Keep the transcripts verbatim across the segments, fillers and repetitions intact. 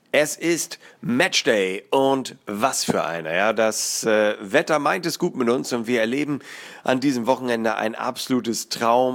Es ist Matchday und was für einer. Ja, das äh, Wetter meint es gut mit uns und wir erleben an diesem Wochenende ein absolutes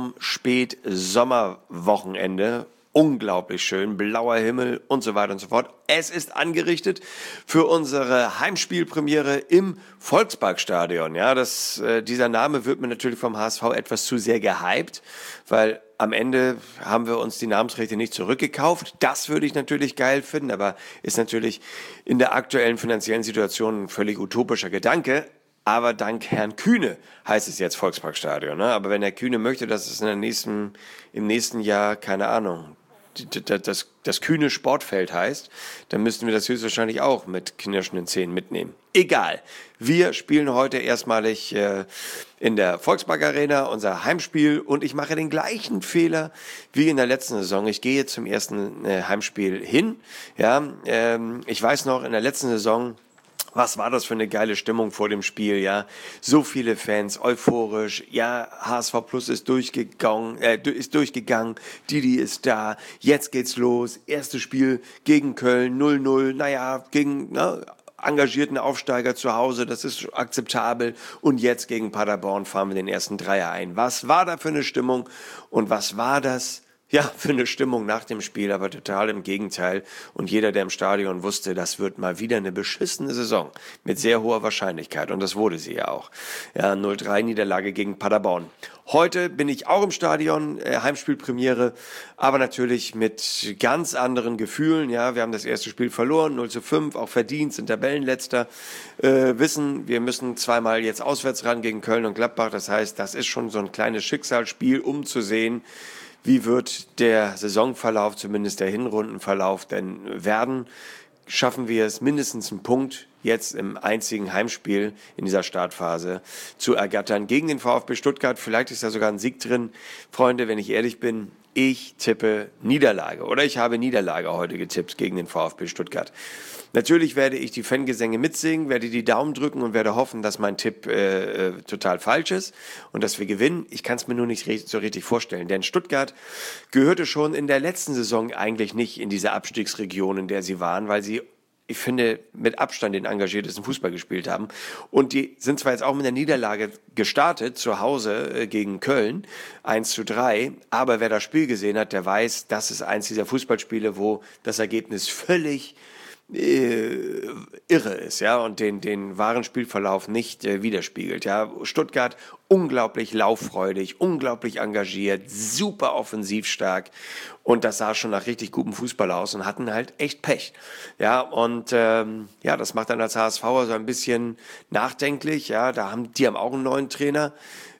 Traum-Spät-Sommerwochenende. Unglaublich schön, blauer Himmel und so weiter und so fort. Es ist angerichtet für unsere Heimspielpremiere im Volksparkstadion. Ja, das, äh, dieser Name wird mir natürlich vom H S V etwas zu sehr gehypt, weil am Ende haben wir uns die Namensrechte nicht zurückgekauft. Das würde ich natürlich geil finden, aber ist natürlich in der aktuellen finanziellen Situation ein völlig utopischer Gedanke. Aber dank Herrn Kühne heißt es jetzt Volksparkstadion. Ne? Aber wenn Herr Kühne möchte, dass es in der nächsten, im nächsten Jahr, keine Ahnung, das, das Kühne Sportfeld heißt, dann müssten wir das höchstwahrscheinlich auch mit knirschenden Zähnen mitnehmen. Egal. Wir spielen heute erstmalig äh, in der Volkspark Arena unser Heimspiel und ich mache den gleichen Fehler wie in der letzten Saison. Ich gehe zum ersten äh, Heimspiel hin. Ja, ähm, ich weiß noch, in der letzten Saison, was war das für eine geile Stimmung vor dem Spiel, ja? So viele Fans, euphorisch, ja, H S V Plus ist durchgegangen, äh, ist durchgegangen, Didi ist da, jetzt geht's los, erstes Spiel gegen Köln, null null, naja, gegen, ne, engagierten Aufsteiger zu Hause, das ist akzeptabel und jetzt gegen Paderborn fahren wir den ersten Dreier ein. Was war da für eine Stimmung und was war das? Ja, für eine Stimmung nach dem Spiel, aber total im Gegenteil. Und jeder, der im Stadion wusste, das wird mal wieder eine beschissene Saison mit sehr hoher Wahrscheinlichkeit. Und das wurde sie ja auch. Ja, null drei Niederlage gegen Paderborn. Heute bin ich auch im Stadion, äh, Heimspielpremiere, aber natürlich mit ganz anderen Gefühlen. Ja, wir haben das erste Spiel verloren, null zu fünf, auch verdient, sind Tabellenletzter. Äh, wissen, wir müssen zweimal jetzt auswärts ran gegen Köln und Gladbach. Das heißt, das ist schon so ein kleines Schicksalsspiel, um zu sehen, wie wird der Saisonverlauf, zumindest der Hinrundenverlauf denn werden? Schaffen wir es, mindestens einen Punkt jetzt im einzigen Heimspiel in dieser Startphase zu ergattern gegen den VfB Stuttgart? Vielleicht ist da sogar ein Sieg drin. Freunde, wenn ich ehrlich bin, ich tippe Niederlage oder ich habe Niederlage heute getippt gegen den VfB Stuttgart. Natürlich werde ich die Fangesänge mitsingen, werde die Daumen drücken und werde hoffen, dass mein Tipp äh, total falsch ist und dass wir gewinnen. Ich kann es mir nur nicht so richtig vorstellen, denn Stuttgart gehörte schon in der letzten Saison eigentlich nicht in diese Abstiegsregion, in der sie waren, weil sie, ich finde, mit Abstand den engagiertesten Fußball gespielt haben. Und die sind zwar jetzt auch mit der Niederlage gestartet, zu Hause äh, gegen Köln, eins zu drei, aber wer das Spiel gesehen hat, der weiß, das ist eins dieser Fußballspiele, wo das Ergebnis völlig äh, irre ist, ja, und den, den wahren Spielverlauf nicht äh, widerspiegelt, ja. Stuttgart unglaublich lauffreudig, unglaublich engagiert, super offensiv stark und das sah schon nach richtig gutem Fußball aus und hatten halt echt Pech, ja, und ähm, ja, das macht dann als H S V so ein bisschen nachdenklich, ja, da haben, die haben auch einen neuen Trainer,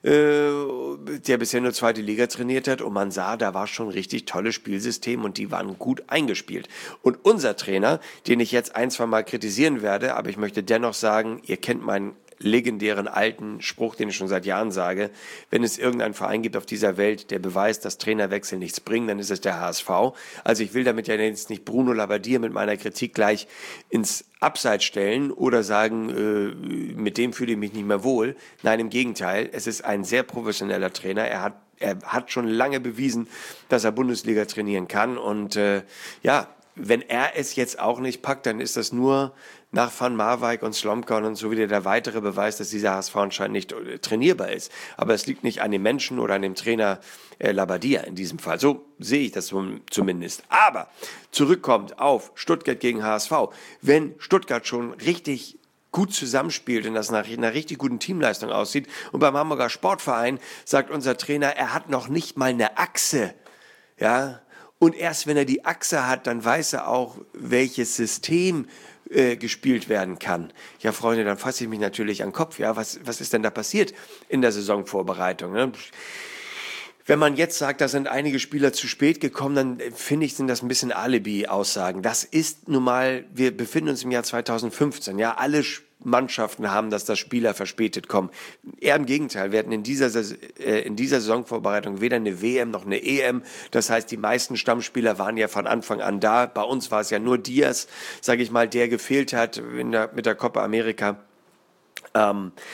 der bisher nur zweite Liga trainiert hat und man sah, da war schon ein richtig tolles Spielsystem und die waren gut eingespielt. Und unser Trainer, den ich jetzt ein, zwei Mal kritisieren werde, aber ich möchte dennoch sagen, ihr kennt meinen legendären alten Spruch, den ich schon seit Jahren sage, wenn es irgendeinen Verein gibt auf dieser Welt, der beweist, dass Trainerwechsel nichts bringen, dann ist es der H S V. Also ich will damit ja jetzt nicht Bruno Labbadia mit meiner Kritik gleich ins Abseits stellen oder sagen, äh, mit dem fühle ich mich nicht mehr wohl. Nein, im Gegenteil, es ist ein sehr professioneller Trainer. Er hat er hat schon lange bewiesen, dass er Bundesliga trainieren kann und äh, ja, wenn er es jetzt auch nicht packt, dann ist das nur nach Van Marwijk und Slomka und so wieder der weitere Beweis, dass dieser H S V anscheinend nicht trainierbar ist. Aber es liegt nicht an dem Menschen oder an dem Trainer äh, Labbadia in diesem Fall. So sehe ich das zumindest. Aber zurückkommt auf Stuttgart gegen H S V. Wenn Stuttgart schon richtig gut zusammenspielt und das nach einer richtig guten Teamleistung aussieht und beim Hamburger Sportverein sagt unser Trainer, er hat noch nicht mal eine Achse, ja, und erst wenn er die Achse hat, dann weiß er auch, welches System äh, gespielt werden kann. Ja, Freunde, dann fasse ich mich natürlich an den Kopf. Ja, was, was ist denn da passiert in der Saisonvorbereitung? Ne? Wenn man jetzt sagt, da sind einige Spieler zu spät gekommen, dann finde ich, sind das ein bisschen Alibi-Aussagen. Das ist nun mal, wir befinden uns im Jahr zweitausendfünfzehn. Ja, alle Mannschaften haben, dass das Spieler verspätet kommen. Eher im Gegenteil, wir hatten in dieser, äh, in dieser Saisonvorbereitung weder eine W M noch eine E M. Das heißt, die meisten Stammspieler waren ja von Anfang an da. Bei uns war es ja nur Diaz, sage ich mal, der gefehlt hat in der, mit der Copa America. Ähm,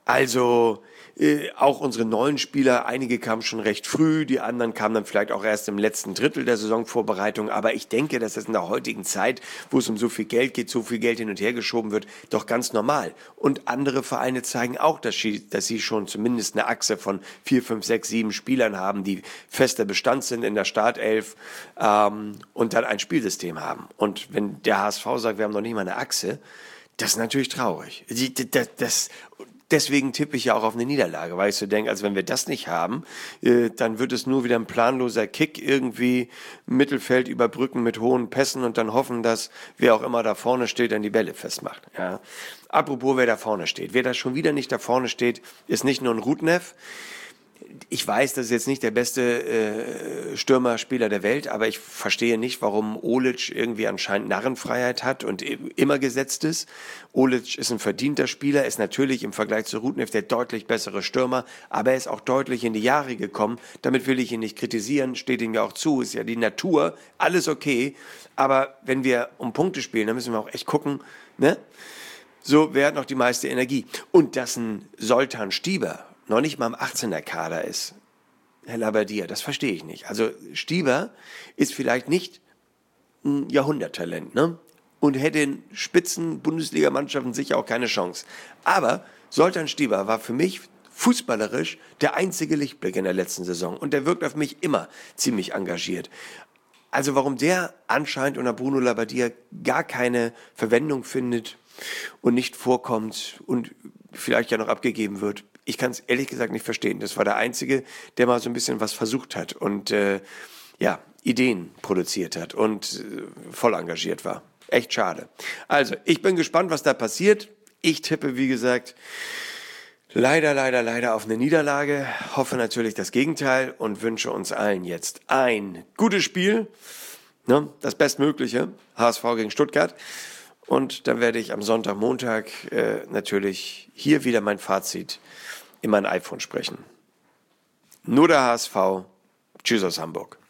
Also äh, auch unsere neuen Spieler, einige kamen schon recht früh, die anderen kamen dann vielleicht auch erst im letzten Drittel der Saisonvorbereitung. Aber ich denke, dass das in der heutigen Zeit, wo es um so viel Geld geht, so viel Geld hin und her geschoben wird, doch ganz normal. Und andere Vereine zeigen auch, dass sie, dass sie schon zumindest eine Achse von vier, fünf, sechs, sieben Spielern haben, die fester Bestand sind in der Startelf ähm, und dann ein Spielsystem haben. Und wenn der H S V sagt, wir haben noch nicht mal eine Achse, das ist natürlich traurig. Das, das, deswegen tippe ich ja auch auf eine Niederlage, weil ich so denke, also wenn wir das nicht haben, äh, dann wird es nur wieder ein planloser Kick irgendwie Mittelfeld überbrücken mit hohen Pässen und dann hoffen, dass wer auch immer da vorne steht, dann die Bälle festmacht. Ja. Apropos, wer da vorne steht. Wer da schon wieder nicht da vorne steht, ist nicht nur ein Rudnev. Ich weiß, das ist jetzt nicht der beste äh, Stürmerspieler der Welt, aber ich verstehe nicht, warum Olic irgendwie anscheinend Narrenfreiheit hat und immer gesetzt ist. Olic ist ein verdienter Spieler, ist natürlich im Vergleich zu Rudnev der deutlich bessere Stürmer, aber er ist auch deutlich in die Jahre gekommen. Damit will ich ihn nicht kritisieren, steht ihm ja auch zu, ist ja die Natur, alles okay. Aber wenn wir um Punkte spielen, dann müssen wir auch echt gucken, ne? So, wer hat noch die meiste Energie? Und dass ein Zoltan Stieber noch nicht mal im achtzehner Kader ist, Herr Labbadia, das verstehe ich nicht. Also Stieber ist vielleicht nicht ein Jahrhunderttalent, ne? Und hätte in Spitzen-Bundesligamannschaften sicher auch keine Chance. Aber Zoltan Stieber war für mich fußballerisch der einzige Lichtblick in der letzten Saison. Und der wirkt auf mich immer ziemlich engagiert. Also warum der anscheinend unter Bruno Labbadia gar keine Verwendung findet und nicht vorkommt und vielleicht ja noch abgegeben wird, ich kann es ehrlich gesagt nicht verstehen. Das war der Einzige, der mal so ein bisschen was versucht hat und äh, ja, Ideen produziert hat und äh, voll engagiert war. Echt schade. Also, ich bin gespannt, was da passiert. Ich tippe, wie gesagt, leider, leider, leider auf eine Niederlage. Hoffe natürlich das Gegenteil und wünsche uns allen jetzt ein gutes Spiel. Ne? Das Bestmögliche. H S V gegen Stuttgart. Und dann werde ich am Sonntag, Montag äh, natürlich hier wieder mein Fazit in mein iPhone sprechen. Nur der H S V. Tschüss aus Hamburg.